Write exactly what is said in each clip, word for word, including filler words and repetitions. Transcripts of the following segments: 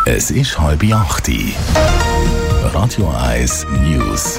Es ist halb acht. Radio eins News.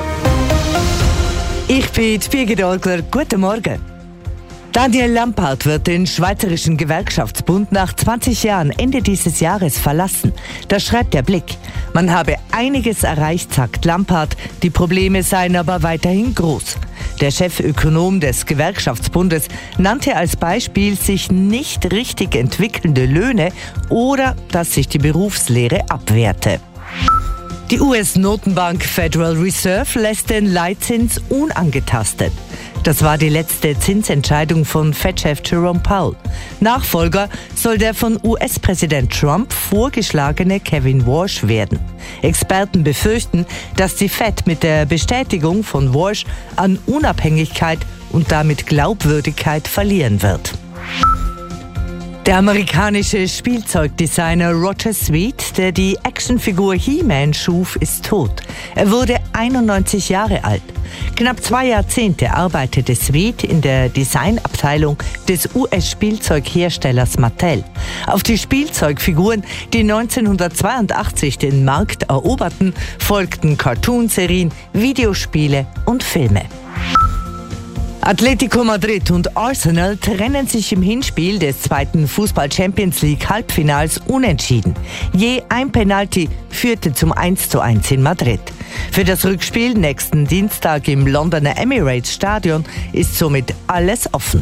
Ich bin Birgit Olgler. Guten Morgen. Daniel Lampard wird den Schweizerischen Gewerkschaftsbund nach zwanzig Jahren Ende dieses Jahres verlassen. Das schreibt der Blick. Man habe einiges erreicht, sagt Lampard. Die Probleme seien aber weiterhin groß. Der Chefökonom des Gewerkschaftsbundes nannte als Beispiel sich nicht richtig entwickelnde Löhne oder dass sich die Berufslehre abwehrte. Die U S-Notenbank Federal Reserve lässt den Leitzins unangetastet. Das war die letzte Zinsentscheidung von Fed-Chef Jerome Powell. Nachfolger soll der von U S-Präsident Trump vorgeschlagene Kevin Warsh werden. Experten befürchten, dass die Fed mit der Bestätigung von Warsh an Unabhängigkeit und damit Glaubwürdigkeit verlieren wird. Der amerikanische Spielzeugdesigner Roger Sweet, der die Actionfigur He-Man schuf, ist tot. Er wurde einundneunzig Jahre alt. Knapp zwei Jahrzehnte arbeitete Sweet in der Designabteilung des U S-Spielzeugherstellers Mattel. Auf die Spielzeugfiguren, die neunzehnhundertzweiundachtzig den Markt eroberten, folgten Cartoonserien, Videospiele und Filme. Atletico Madrid und Arsenal trennen sich im Hinspiel des zweiten Fußball-Champions-League-Halbfinals unentschieden. Je ein Penalty führte zum eins zu eins in Madrid. Für das Rückspiel nächsten Dienstag im Londoner Emirates Stadion ist somit alles offen.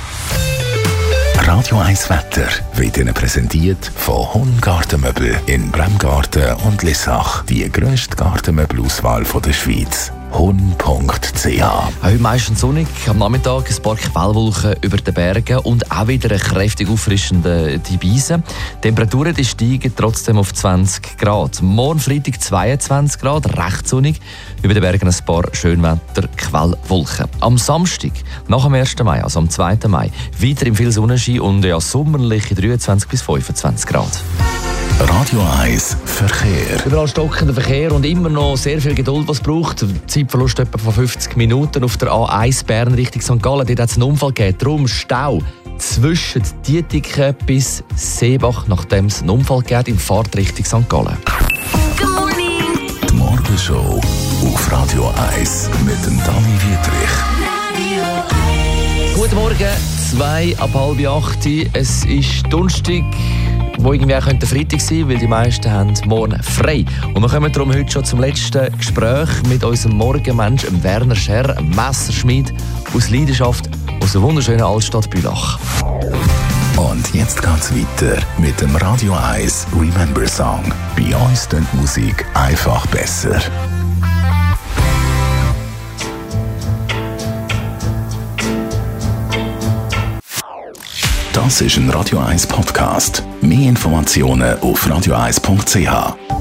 Radio eins Wetter wird Ihnen präsentiert von Hun Gartenmöbel in Bremgarten und Lissach. Die grösste Gartenmöbelauswahl der Schweiz. hun punkt c h. Heute meistens sonnig, am Nachmittag ein paar Quellwolken über den Bergen und auch wieder eine kräftig auffrischende Beise. Die Temperaturen die steigen trotzdem auf zwanzig Grad. Morgen Freitag zweiundzwanzig Grad, recht sonnig. Über den Bergen ein paar Schönwetter-Quellwolken. Am Samstag, nach dem ersten Mai, also am zweiten Mai, weiterhin viel Sonnenschein und ja sommerliche dreiundzwanzig bis fünfundzwanzig Grad. Radio eins Verkehr. Überall stockender Verkehr und immer noch sehr viel Geduld, was es braucht. Zeitverlust etwa von fünfzig Minuten auf der A eins Bern Richtung Sankt Gallen. Dort hat es einen Unfall gegeben. Darum Stau zwischen Dietiken bis Seebach, nachdem es einen Unfall gegeben in Fahrt Richtung Sankt Gallen. Good morning. Die Morgenshow auf Radio eins mit dem Dani Wietrich. Guten Morgen, zwei ab halb acht. Es ist Donnerstag, wo irgendwie auch Freitag sein könnte, weil die meisten haben morgen frei. Und wir kommen darum heute schon zum letzten Gespräch mit unserem Morgenmensch, Werner Scher, einem Messerschmied aus Leidenschaft aus der wunderschönen Altstadt Bülach. Und jetzt geht's weiter mit dem Radio eins Remember Song. Bei uns klingt die Musik einfach besser. Das ist ein Radio eins Podcast. Mehr Informationen auf radio eins punkt c h.